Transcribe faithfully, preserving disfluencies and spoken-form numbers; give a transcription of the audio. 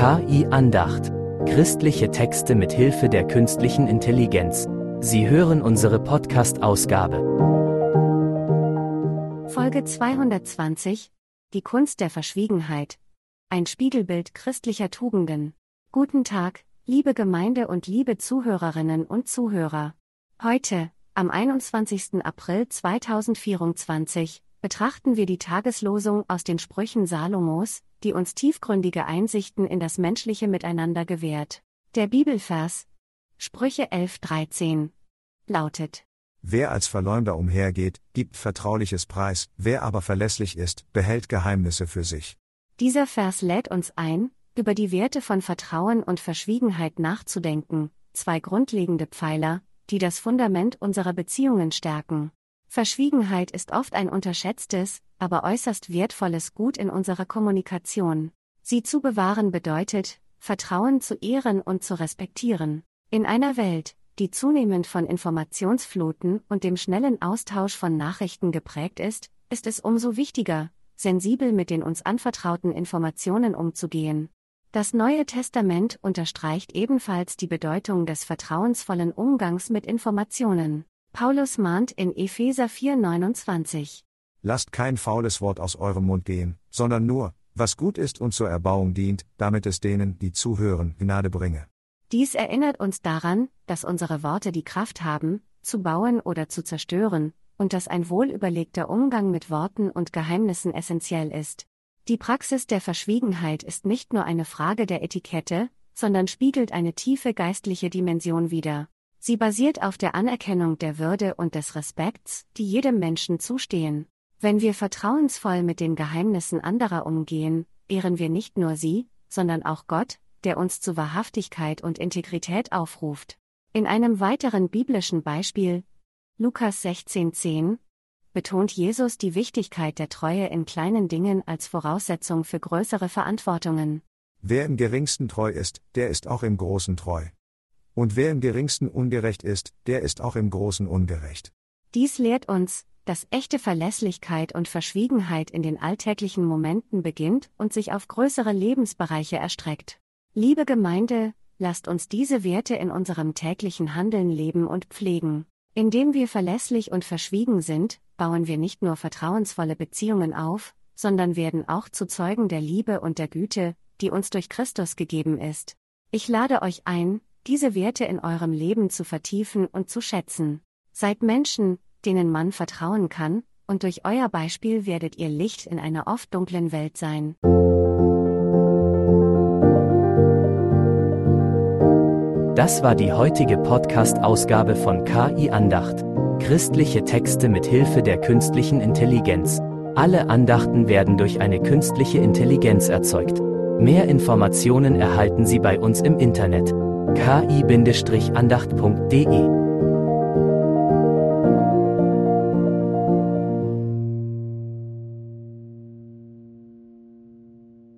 K I-Andacht. Christliche Texte mit Hilfe der künstlichen Intelligenz. Sie hören unsere Podcast-Ausgabe. Folge zweihundertzwanzig. Die Kunst der Verschwiegenheit. Ein Spiegelbild christlicher Tugenden. Guten Tag, liebe Gemeinde und liebe Zuhörerinnen und Zuhörer. Heute, am einundzwanzigsten April zweitausendvierundzwanzig, betrachten wir die Tageslosung aus den Sprüchen Salomos, die uns tiefgründige Einsichten in das menschliche Miteinander gewährt. Der Bibelvers, Sprüche elf dreizehn, lautet: Wer als Verleumder umhergeht, gibt Vertrauliches preis, wer aber verlässlich ist, behält Geheimnisse für sich. Dieser Vers lädt uns ein, über die Werte von Vertrauen und Verschwiegenheit nachzudenken, zwei grundlegende Pfeiler, die das Fundament unserer Beziehungen stärken. Verschwiegenheit ist oft ein unterschätztes, aber äußerst wertvolles Gut in unserer Kommunikation. Sie zu bewahren bedeutet, Vertrauen zu ehren und zu respektieren. In einer Welt, die zunehmend von Informationsfluten und dem schnellen Austausch von Nachrichten geprägt ist, ist es umso wichtiger, sensibel mit den uns anvertrauten Informationen umzugehen. Das Neue Testament unterstreicht ebenfalls die Bedeutung des vertrauensvollen Umgangs mit Informationen. Paulus mahnt in Epheser vier neunundzwanzig: Lasst kein faules Wort aus eurem Mund gehen, sondern nur, was gut ist und zur Erbauung dient, damit es denen, die zuhören, Gnade bringe. Dies erinnert uns daran, dass unsere Worte die Kraft haben, zu bauen oder zu zerstören, und dass ein wohlüberlegter Umgang mit Worten und Geheimnissen essentiell ist. Die Praxis der Verschwiegenheit ist nicht nur eine Frage der Etikette, sondern spiegelt eine tiefe geistliche Dimension wider. Sie basiert auf der Anerkennung der Würde und des Respekts, die jedem Menschen zustehen. Wenn wir vertrauensvoll mit den Geheimnissen anderer umgehen, ehren wir nicht nur sie, sondern auch Gott, der uns zu Wahrhaftigkeit und Integrität aufruft. In einem weiteren biblischen Beispiel, Lukas sechzehn zehn, betont Jesus die Wichtigkeit der Treue in kleinen Dingen als Voraussetzung für größere Verantwortungen. Wer im Geringsten treu ist, der ist auch im Großen treu. Und wer im Geringsten ungerecht ist, der ist auch im Großen ungerecht. Dies lehrt uns, dass echte Verlässlichkeit und Verschwiegenheit in den alltäglichen Momenten beginnt und sich auf größere Lebensbereiche erstreckt. Liebe Gemeinde, lasst uns diese Werte in unserem täglichen Handeln leben und pflegen. Indem wir verlässlich und verschwiegen sind, bauen wir nicht nur vertrauensvolle Beziehungen auf, sondern werden auch zu Zeugen der Liebe und der Güte, die uns durch Christus gegeben ist. Ich lade euch ein, diese Werte in eurem Leben zu vertiefen und zu schätzen. Seid Menschen, denen man vertrauen kann, und durch euer Beispiel werdet ihr Licht in einer oft dunklen Welt sein. Das war die heutige Podcast-Ausgabe von K I-Andacht. Christliche Texte mit Hilfe der künstlichen Intelligenz. Alle Andachten werden durch eine künstliche Intelligenz erzeugt. Mehr Informationen erhalten Sie bei uns im Internet: k i Bindestrich andacht punkt de.